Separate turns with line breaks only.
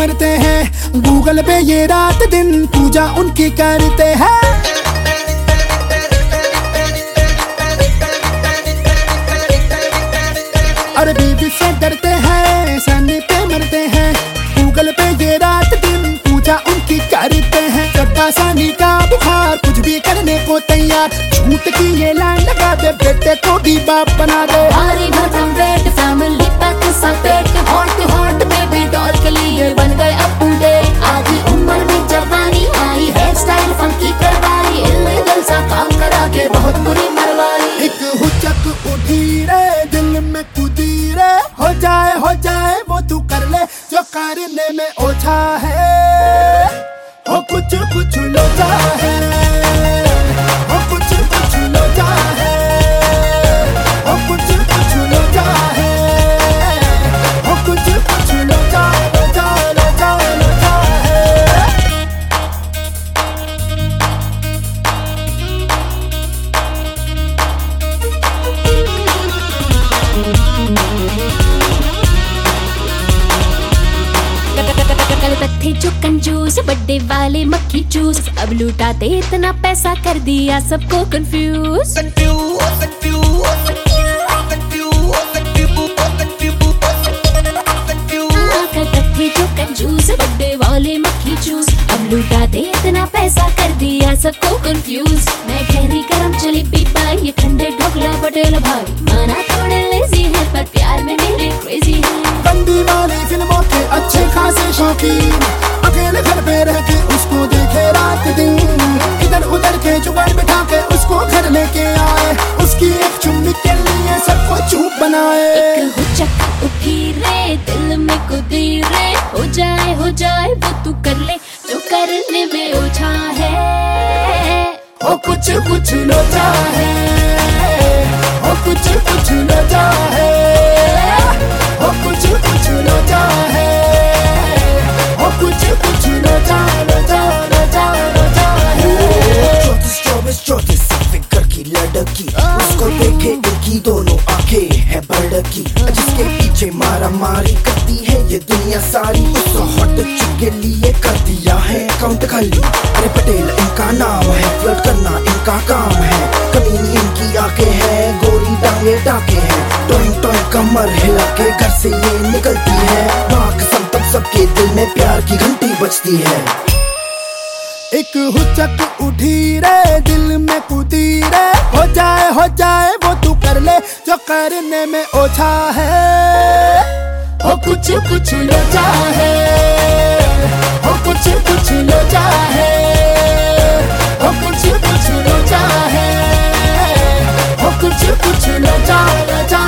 मरते हैं, गूगल पे ये रात दिन पूजा उनकी करते हैं। अरे बीवी से डरते हैं, सनी पे मरते हैं, गूगल पे ये रात दिन पूजा उनकी करते हैं। चड्डा सानी का बुखार कुछ भी करने को तैयार, झूठ की ये लाइन लगा दे, बेटे को भी बाप बना दे।
भारी भरकम वेट फैमिली पैक सपेट, हॉट हॉट बेबी डॉल के लिए बन गए अप टू डेट। आधी उम्र में जवानी आई, हेयर स्टाइल फंकी करवाई, इल्लीगल सा काम करा के बहुत बुरी मरवाई।
एक हुचक उठी रे दिल में कूदी रे, हो जाए वो तू कर ले जो करने में ओछा है। हो कुछ कुछ लोचा है, हो कुछ कुछ लोचा है, हो कुछ कुछ लोचा है, हो कुछ कुछ लोचा लोचा लोचा लोचा है।
कल तक थे जो कंजूस, बर्थडे वाले मक्खी चूस, अब लुटाते इतना पैसा कर दिया सबको कंफ्यूज। कल तक थे जो कंजूस, बर्थडे वाले मक्खी चूस, अब लुटाते इतना पैसा कर दिया सबको कंफ्यूज। मैं गहरी गरम चली पीपा, ये ठंडे ढोकला पटेल भाई, माना थोड़े लेजी है पर प्यार में मेरे क्रेजी है।
बंदी वाली फिल्मों के अच्छे खासे शौकीन, अकेले घर पे रह के उसको देखे रात दिन, इधर उधर के जुगाड़ बिठा के उसको घर लेके आए, उसकी एक चुम्मी के लिए सबको चूप बनाए।
एक हुचक उठी रे दिल में कूदी रे, हो जाए वो तू कर ले जो करने में ओछा है।
हो कुछ कुछ लोचा है, हो कुछ कुछ लोचा है, हो कुछ कुछ लोचा है, हो कुछ कुछ लोचा लोचा लोचा लोचा है।
34 फिगर की लड़की, उसको देखे इनकी दोनों आंखें है बड़की, जिसके पीछे मारा मारी करती है ये दुनिया सारी, उसको हॉट चिक के लिए कर दिया है अकाउंट खाली। अरे पटेल इनका नाम है, फ्लर्ट करना इनका काम है, कमीनी इनकी आंखें है, गोरी टांगे टाके है, टॉइंग टॉइंग कमर हिला के घर से ये निकलती है, बाक सब सबके दिल में प्यार की घंटी बजती है।
एक हुचक उठी रे दिल में कूदी रे, हो जाए वो तू कर ले जो करने में ओछा है। हो कुछ कुछ लोचा है, हो कुछ कुछ लोचा है, हो कुछ कुछ लोचा है, हो कुछ कुछ लोचा लोचा